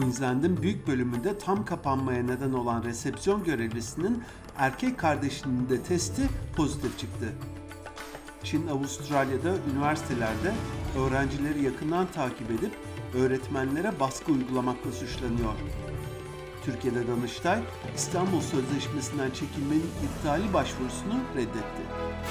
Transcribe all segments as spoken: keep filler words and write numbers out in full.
Queensland'ın büyük bölümünde tam kapanmaya neden olan resepsiyon görevlisinin erkek kardeşinin de testi pozitif çıktı. Çin, Avustralya'da üniversitelerde öğrencileri yakından takip edip öğretmenlere baskı uygulamakla suçlanıyor. Türkiye'de Danıştay, İstanbul Sözleşmesi'nden çekilmenin iptali başvurusunu reddetti.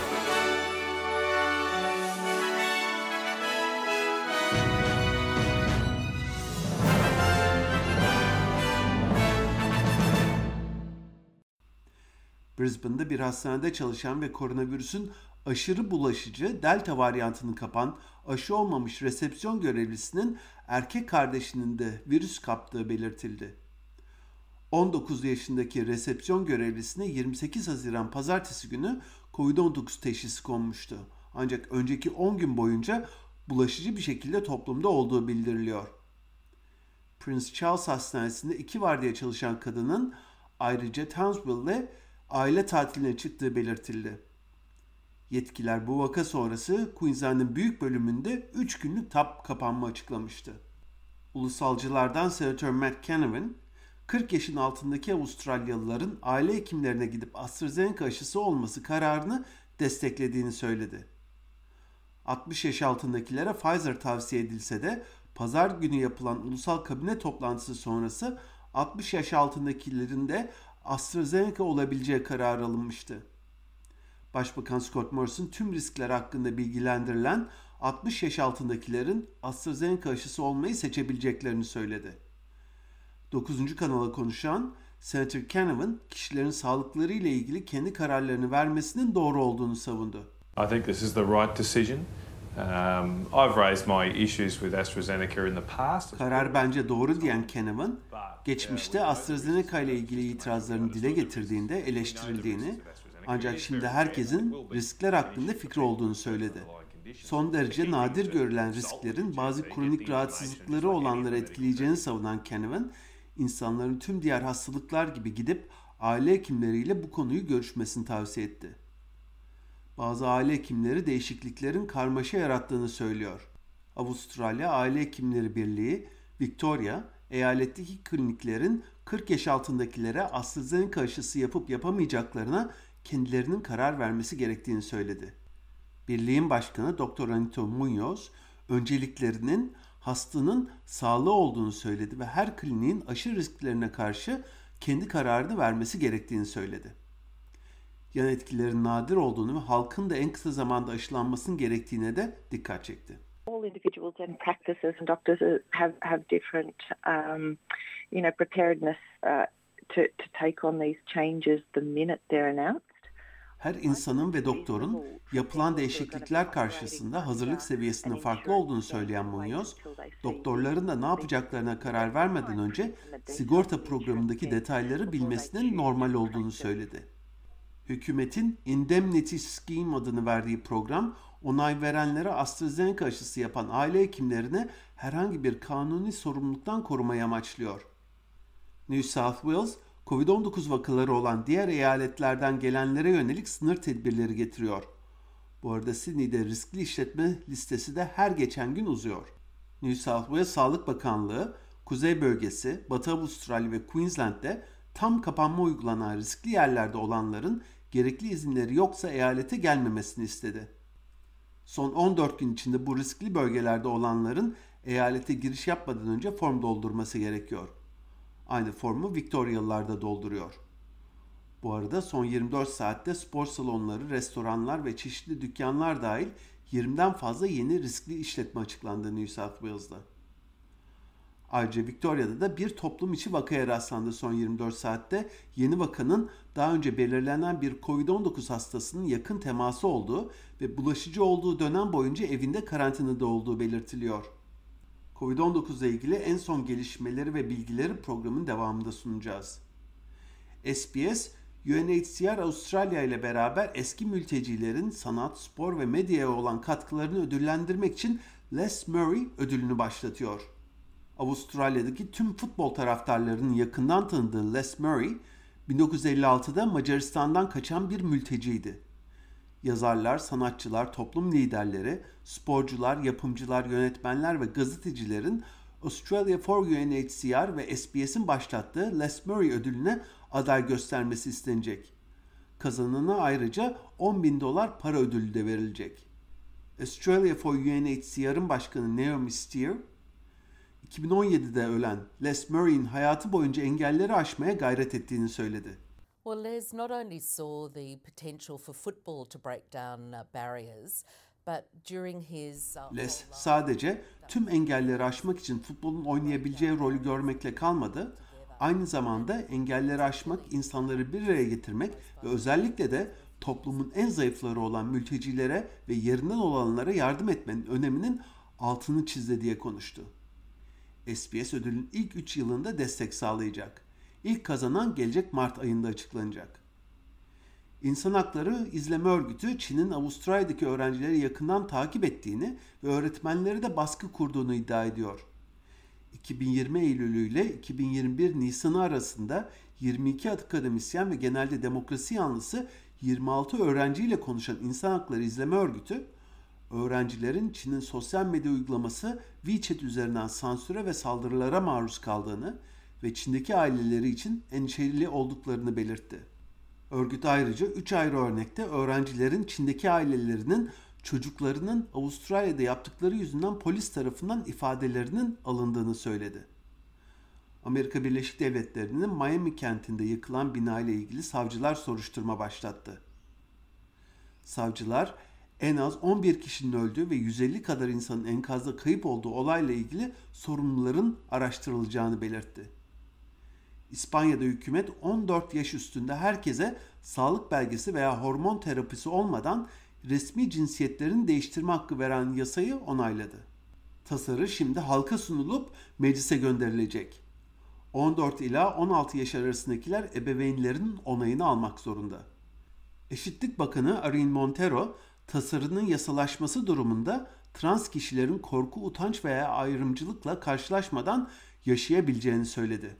Brisbane'de bir hastanede çalışan ve koronavirüsün aşırı bulaşıcı Delta varyantını kapan aşı olmamış resepsiyon görevlisinin erkek kardeşinin de virüs kaptığı belirtildi. on dokuz yaşındaki resepsiyon görevlisine yirmi sekiz Haziran Pazartesi günü kovid on dokuz teşhisi konmuştu. Ancak önceki on gün boyunca bulaşıcı bir şekilde toplumda olduğu bildiriliyor. Prince Charles Hastanesi'nde iki vardiya çalışan kadının ayrıca Townsville'de aile tatiline çıktığı belirtildi. Yetkililer bu vaka sonrası Queensland'ın büyük bölümünde üç günlük tap kapanma açıklamıştı. Ulusalcılardan Senatör Matt Canavan, kırk yaşın altındaki Avustralyalıların aile hekimlerine gidip AstraZeneca aşısı olması kararını desteklediğini söyledi. altmış yaş altındakilere Pfizer tavsiye edilse de pazar günü yapılan ulusal kabine toplantısı sonrası altmış yaş altındakilerin de AstraZeneca olabileceği karar alınmıştı. Başbakan Scott Morrison tüm riskler hakkında bilgilendirilen altmış yaş altındakilerin AstraZeneca aşısı olmayı seçebileceklerini söyledi. dokuzuncu kanala konuşan Senator Canavan, kişilerin sağlıkları ile ilgili kendi kararlarını vermesinin doğru olduğunu savundu. I think this is the right decision. Um, I've raised my issues with AstraZeneca in the past. Karar bence doğru diyen Canavan, geçmişte AstraZeneca ile ilgili itirazlarını dile getirdiğinde eleştirildiğini, ancak şimdi herkesin riskler hakkında fikri olduğunu söyledi. Son derece nadir görülen risklerin bazı kronik rahatsızlıkları olanları etkileyeceğini savunan Canavan, insanların tüm diğer hastalıklar gibi gidip aile hekimleriyle bu konuyu görüşmesini tavsiye etti. Bazı aile hekimleri değişikliklerin karmaşa yarattığını söylüyor. Avustralya Aile Hekimleri Birliği, Victoria, eyaletteki kliniklerin kırk yaş altındakilere AstraZeneca aşısı yapıp yapamayacaklarına kendilerinin karar vermesi gerektiğini söyledi. Birliğin başkanı doktor Anito Munoz, önceliklerinin hastanın sağlığı olduğunu söyledi ve her kliniğin aşı risklerine karşı kendi kararını vermesi gerektiğini söyledi. Yan etkilerin nadir olduğunu ve halkın da en kısa zamanda aşılanmasının gerektiğine de dikkat çekti. All individuals and practices and doctors have have different, um, you know, preparedness uh, to to take on these changes the minute they're announced. Her insanın ve doktorun yapılan değişiklikler karşısında hazırlık seviyesinin farklı olduğunu söyleyen Munoz, doktorların da ne yapacaklarına karar vermeden önce sigorta programındaki detayları bilmesinin normal olduğunu söyledi. Hükümetin Indemnity Scheme adını verdiği program, onay verenlere AstraZeneca aşısı yapan aile hekimlerine herhangi bir kanuni sorumluluktan korumayı amaçlıyor. New South Wales, kovid on dokuz vakaları olan diğer eyaletlerden gelenlere yönelik sınır tedbirleri getiriyor. Bu arada Sydney'de riskli işletme listesi de her geçen gün uzuyor. New South Wales Sağlık Bakanlığı, Kuzey Bölgesi, Batı Avustralya ve Queensland'de tam kapanma uygulanan riskli yerlerde olanların gerekli izinleri yoksa eyalete gelmemesini istedi. Son on dört gün içinde bu riskli bölgelerde olanların eyalete giriş yapmadan önce form doldurması gerekiyor. Aynı formu Victorialılar da dolduruyor. Bu arada son yirmi dört saatte spor salonları, restoranlar ve çeşitli dükkanlar dahil yirmiden fazla yeni riskli işletme açıklandı New South Wales'da. Ayrıca Victoria'da da bir toplum içi vakaya rastlandı son yirmi dört saatte. Yeni vakanın daha önce belirlenen bir kovid on dokuz hastasının yakın teması olduğu ve bulaşıcı olduğu dönem boyunca evinde karantinada olduğu belirtiliyor. kovid on dokuz ile ilgili en son gelişmeleri ve bilgileri programın devamında sunacağız. S B S, U N H C R Avustralya ile beraber eski mültecilerin sanat, spor ve medyaya olan katkılarını ödüllendirmek için Les Murray ödülünü başlatıyor. Avustralya'daki tüm futbol taraftarlarının yakından tanıdığı Les Murray, bin dokuz yüz elli altıda Macaristan'dan kaçan bir mülteciydi. Yazarlar, sanatçılar, toplum liderleri, sporcular, yapımcılar, yönetmenler ve gazetecilerin Australia for U N H C R ve S B S'in başlattığı Les Murray ödülüne aday göstermesi istenecek. Kazanana ayrıca on bin dolar para ödülü de verilecek. Australia for U N H C R'ın başkanı Naomi Steer, iki bin on yedide ölen Les Murray'in hayatı boyunca engelleri aşmaya gayret ettiğini söyledi. Well, Les not only saw the potential for football to break down uh, barriers, but during his uh, Les sadece tüm engelleri aşmak için futbolun oynayabileceği rolü görmekle kalmadı, aynı zamanda engelleri aşmak, insanları bir araya getirmek ve özellikle de toplumun en zayıfları olan mültecilere ve yerinden olanlara yardım etmenin öneminin altını çizdi diye konuştu. S B S ödülün ilk üç yılında destek sağlayacak. İlk kazanan gelecek Mart ayında açıklanacak. İnsan Hakları İzleme Örgütü, Çin'in Avustralya'daki öğrencileri yakından takip ettiğini ve öğretmenleri de baskı kurduğunu iddia ediyor. iki bin yirmi Eylülü ile iki bin yirmi bir Nisan'ı arasında yirmi iki akademisyen ve genelde demokrasi yanlısı yirmi altı öğrenciyle konuşan İnsan Hakları İzleme Örgütü, öğrencilerin Çin'in sosyal medya uygulaması WeChat üzerinden sansüre ve saldırılara maruz kaldığını ve Çin'deki aileleri için endişeli olduklarını belirtti. Örgüt ayrıca üç ayrı örnekte öğrencilerin Çin'deki ailelerinin çocuklarının Avustralya'da yaptıkları yüzünden polis tarafından ifadelerinin alındığını söyledi. Amerika Birleşik Devletleri'nin Miami kentinde yıkılan bina ile ilgili savcılar soruşturma başlattı. Savcılar en az on bir kişinin öldüğü ve yüz elli kadar insanın enkazda kayıp olduğu olayla ilgili sorumluların araştırılacağını belirtti. İspanya'da hükümet on dört yaş üstünde herkese sağlık belgesi veya hormon terapisi olmadan resmi cinsiyetlerini değiştirme hakkı veren yasayı onayladı. Tasarı şimdi halka sunulup meclise gönderilecek. on dört ila on altı yaş arasındakiler ebeveynlerin onayını almak zorunda. Eşitlik Bakanı Arin Montero, tasarının yasalaşması durumunda trans kişilerin korku, utanç veya ayrımcılıkla karşılaşmadan yaşayabileceğini söyledi.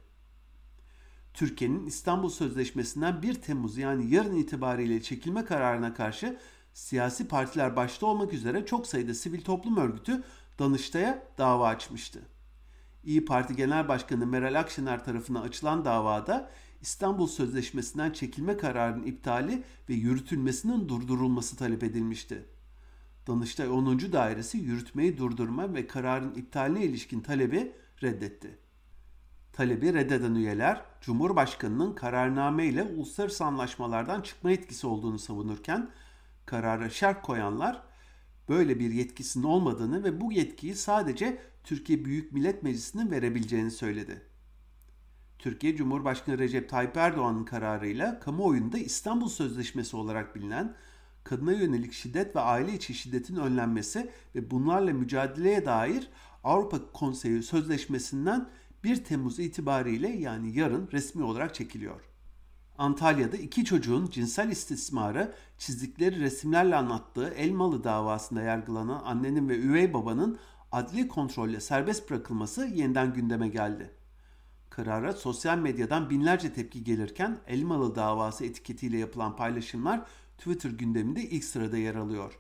Türkiye'nin İstanbul Sözleşmesi'nden bir Temmuz yani yarın itibariyle çekilme kararına karşı siyasi partiler başta olmak üzere çok sayıda sivil toplum örgütü Danıştay'a dava açmıştı. İYİ Parti Genel Başkanı Meral Akşener tarafından açılan davada İstanbul Sözleşmesi'nden çekilme kararının iptali ve yürütülmesinin durdurulması talep edilmişti. Danıştay onuncu Dairesi yürütmeyi durdurma ve kararın iptaline ilişkin talebi reddetti. Talebi reddeden üyeler, Cumhurbaşkanı'nın kararname ile uluslararası anlaşmalardan çıkma yetkisi olduğunu savunurken, karara şerh koyanlar, böyle bir yetkisinin olmadığını ve bu yetkiyi sadece Türkiye Büyük Millet Meclisi'nin verebileceğini söyledi. Türkiye Cumhurbaşkanı Recep Tayyip Erdoğan'ın kararıyla kamuoyunda İstanbul Sözleşmesi olarak bilinen kadına yönelik şiddet ve aile içi şiddetin önlenmesi ve bunlarla mücadeleye dair Avrupa Konseyi Sözleşmesi'nden bir Temmuz itibariyle yani yarın resmi olarak çekiliyor. Antalya'da iki çocuğun cinsel istismarı çizdikleri resimlerle anlattığı Elmalı davasında yargılanan annenin ve üvey babanın adli kontrolle serbest bırakılması yeniden gündeme geldi. Karara sosyal medyadan binlerce tepki gelirken Elmalı davası etiketiyle yapılan paylaşımlar Twitter gündeminde ilk sırada yer alıyor.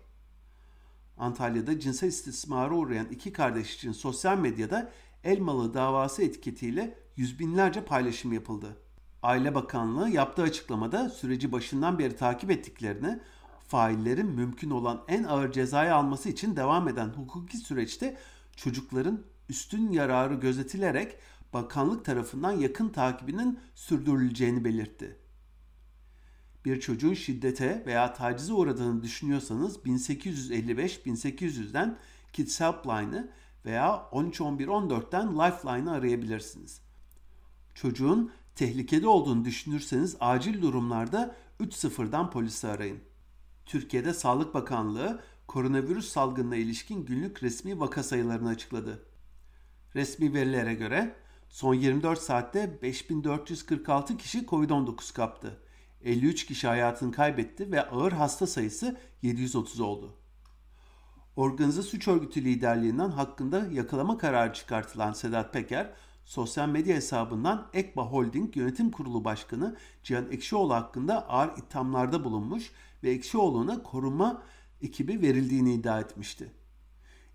Antalya'da cinsel istismara uğrayan iki kardeş için sosyal medyada Elmalı davası etiketiyle yüz binlerce paylaşım yapıldı. Aile Bakanlığı yaptığı açıklamada süreci başından beri takip ettiklerini, faillerin mümkün olan en ağır cezayı alması için devam eden hukuki süreçte çocukların üstün yararı gözetilerek bakanlık tarafından yakın takibinin sürdürüleceğini belirtti. Bir çocuğun şiddete veya tacize uğradığını düşünüyorsanız bin sekiz yüz elli beş bin sekiz yüzden Kids Helpline'ı veya on üç on bir on dörtten Lifeline'ı arayabilirsiniz. Çocuğun tehlikede olduğunu düşünürseniz acil durumlarda üç sıfırdan polisi arayın. Türkiye'de Sağlık Bakanlığı koronavirüs salgınına ilişkin günlük resmi vaka sayılarını açıkladı. Resmi verilere göre son yirmi dört saatte beş bin dört yüz kırk altı kişi kovid on dokuz kaptı. elli üç kişi hayatını kaybetti ve ağır hasta sayısı yedi yüz otuz oldu. Organize suç örgütü liderliğinden hakkında yakalama kararı çıkartılan Sedat Peker, sosyal medya hesabından Ekba Holding Yönetim Kurulu Başkanı Cihan Ekşioğlu hakkında ağır ithamlarda bulunmuş ve Ekşioğlu'na koruma ekibi verildiğini iddia etmişti.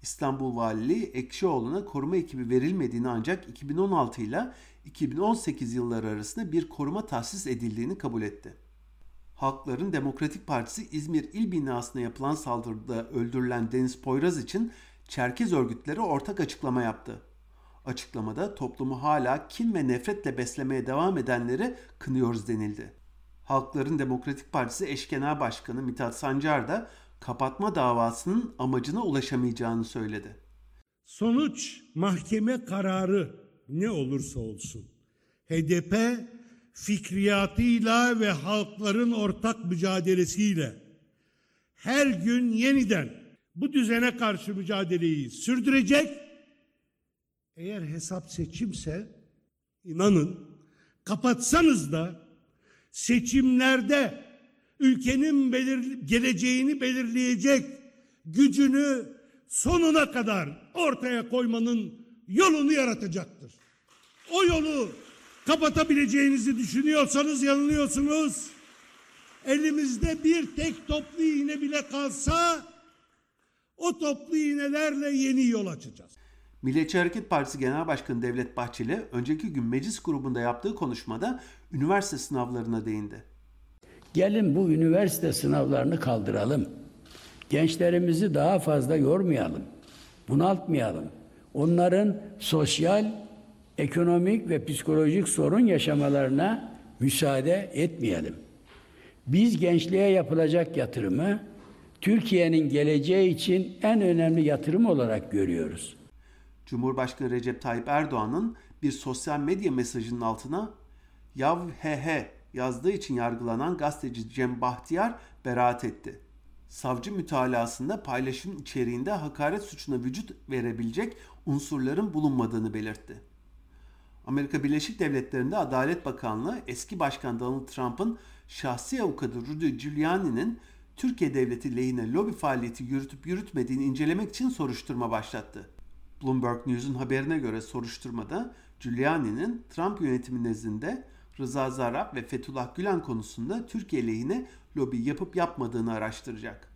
İstanbul Valiliği Ekşioğlu'na koruma ekibi verilmediğini ancak iki bin on altı ile iki bin on sekiz yılları arasında bir koruma tahsis edildiğini kabul etti. Halkların Demokratik Partisi İzmir İl Binası'na yapılan saldırıda öldürülen Deniz Poyraz için Çerkez örgütleri ortak açıklama yaptı. Açıklamada toplumu hala kin ve nefretle beslemeye devam edenleri kınıyoruz denildi. Halkların Demokratik Partisi Eş Genel Başkanı Mithat Sancar da kapatma davasının amacına ulaşamayacağını söyledi. Sonuç mahkeme kararı ne olursa olsun H D P fikriyatıyla ve halkların ortak mücadelesiyle her gün yeniden bu düzene karşı mücadeleyi sürdürecek. Eğer hesap seçimse inanın kapatsanız da seçimlerde ülkenin belir- geleceğini belirleyecek gücünü sonuna kadar ortaya koymanın yolunu yaratacaktır. O yolu kapatabileceğinizi düşünüyorsanız yanılıyorsunuz. Elimizde bir tek toplu iğne bile kalsa o toplu iğnelerle yeni yol açacağız. Milliyetçi Hareket Partisi Genel Başkanı Devlet Bahçeli önceki gün meclis grubunda yaptığı konuşmada üniversite sınavlarına değindi. Gelin bu üniversite sınavlarını kaldıralım. Gençlerimizi daha fazla yormayalım, bunaltmayalım. Onların sosyal, ekonomik ve psikolojik sorun yaşamalarına müsaade etmeyelim. Biz gençliğe yapılacak yatırımı Türkiye'nin geleceği için en önemli yatırım olarak görüyoruz. Cumhurbaşkanı Recep Tayyip Erdoğan'ın bir sosyal medya mesajının altına "Yav he he" yazdığı için yargılanan gazeteci Cem Bahtiyar beraat etti. Savcı mütalasında paylaşım içeriğinde hakaret suçuna vücut verebilecek unsurların bulunmadığını belirtti. Amerika Birleşik Devletleri'nde Adalet Bakanlığı eski Başkan Donald Trump'ın şahsi avukatı Rudy Giuliani'nin Türkiye Devleti lehine lobi faaliyeti yürütüp yürütmediğini incelemek için soruşturma başlattı. Bloomberg News'un haberine göre soruşturmada Giuliani'nin Trump yönetimi nezdinde Rıza Zarrab ve Fethullah Gülen konusunda Türkiye lehine lobi yapıp yapmadığını araştıracak.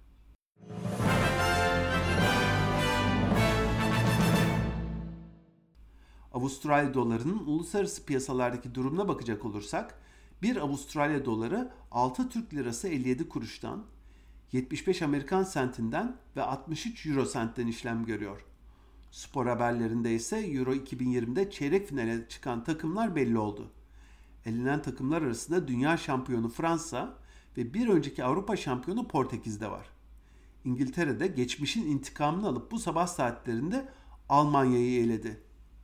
Avustralya dolarının uluslararası piyasalardaki durumuna bakacak olursak, bir Avustralya doları altı Türk lirası elli yedi kuruştan, yetmiş beş Amerikan sentinden ve altmış üç Euro sentten işlem görüyor. Spor haberlerinde ise Euro iki bin yirmide çeyrek finale çıkan takımlar belli oldu. Elenen takımlar arasında dünya şampiyonu Fransa ve bir önceki Avrupa şampiyonu Portekiz'de var. İngiltere'de geçmişin intikamını alıp bu sabah saatlerinde Almanya'yı eledi.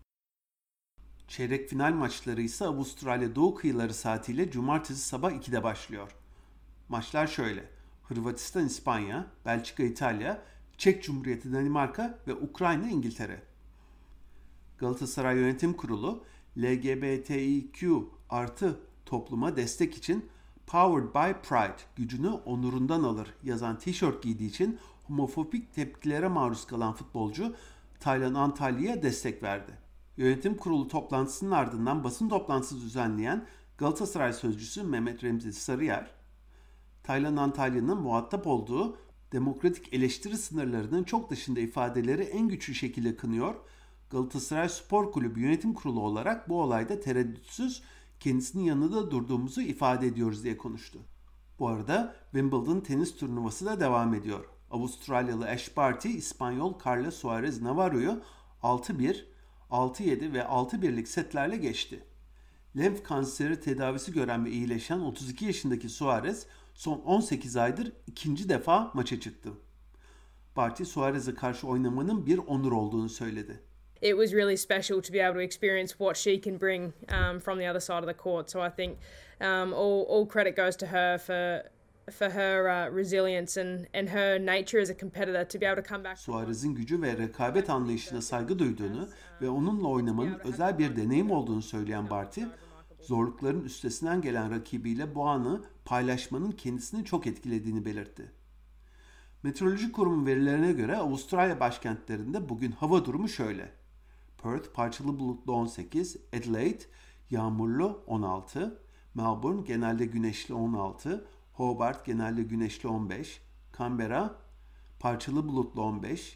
Çeyrek final maçları ise Avustralya doğu kıyıları saatiyle cumartesi sabah ikide başlıyor. Maçlar şöyle: Hırvatistan İspanya, Belçika İtalya, Çek Cumhuriyeti Danimarka ve Ukrayna İngiltere. Galatasaray Yönetim Kurulu L G B T İ Q artı topluma destek için Powered by Pride gücünü onurundan alır yazan tişört giydiği için homofobik tepkilere maruz kalan futbolcu Taylan Antalya'ya destek verdi. Yönetim kurulu toplantısının ardından basın toplantısı düzenleyen Galatasaray sözcüsü Mehmet Remzi Sarıyer, Taylan Antalya'nın muhatap olduğu demokratik eleştiri sınırlarının çok dışında ifadeleri en güçlü şekilde kınıyor, Galatasaray Spor Kulübü Yönetim Kurulu olarak bu olayda tereddütsüz kendisinin yanında durduğumuzu ifade ediyoruz diye konuştu. Bu arada Wimbledon tenis turnuvası da devam ediyor. Avustralyalı Ash Barty, İspanyol Carlos Suarez Navarro'yu altı bir, altı yedi ve altı birlik setlerle geçti. Lenf kanseri tedavisi gören ve iyileşen otuz iki yaşındaki Suarez son on sekiz aydır ikinci defa maça çıktı. Barty, Suarez'e karşı oynamanın bir onur olduğunu söyledi. It was really special to be able to experience what she can bring um, from the other side of the court. So I think um, all, all credit goes to her for for her uh, resilience and and her nature as a competitor to be able to come back. Suarez'in gücü ve rekabet anlayışına saygı duyduğunu ve onunla oynamanın özel bir deneyim olduğunu söyleyen Barty, zorlukların üstesinden gelen rakibiyle bu anı paylaşmanın kendisini çok etkilediğini belirtti. Meteoroloji Kurumu verilerine göre Avustralya başkentlerinde bugün hava durumu şöyle: Perth parçalı bulutlu on sekiz, Adelaide yağmurlu on altı, Melbourne genelde güneşli on altı, Hobart genelde güneşli on beş, Canberra parçalı bulutlu on beş,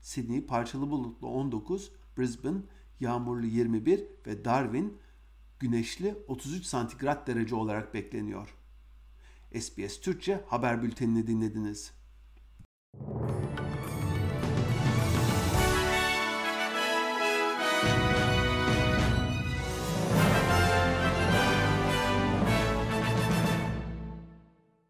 Sydney parçalı bulutlu on dokuz, Brisbane yağmurlu yirmi bir ve Darwin güneşli otuz üç santigrat derece olarak bekleniyor. S B S Türkçe haber bültenini dinlediniz.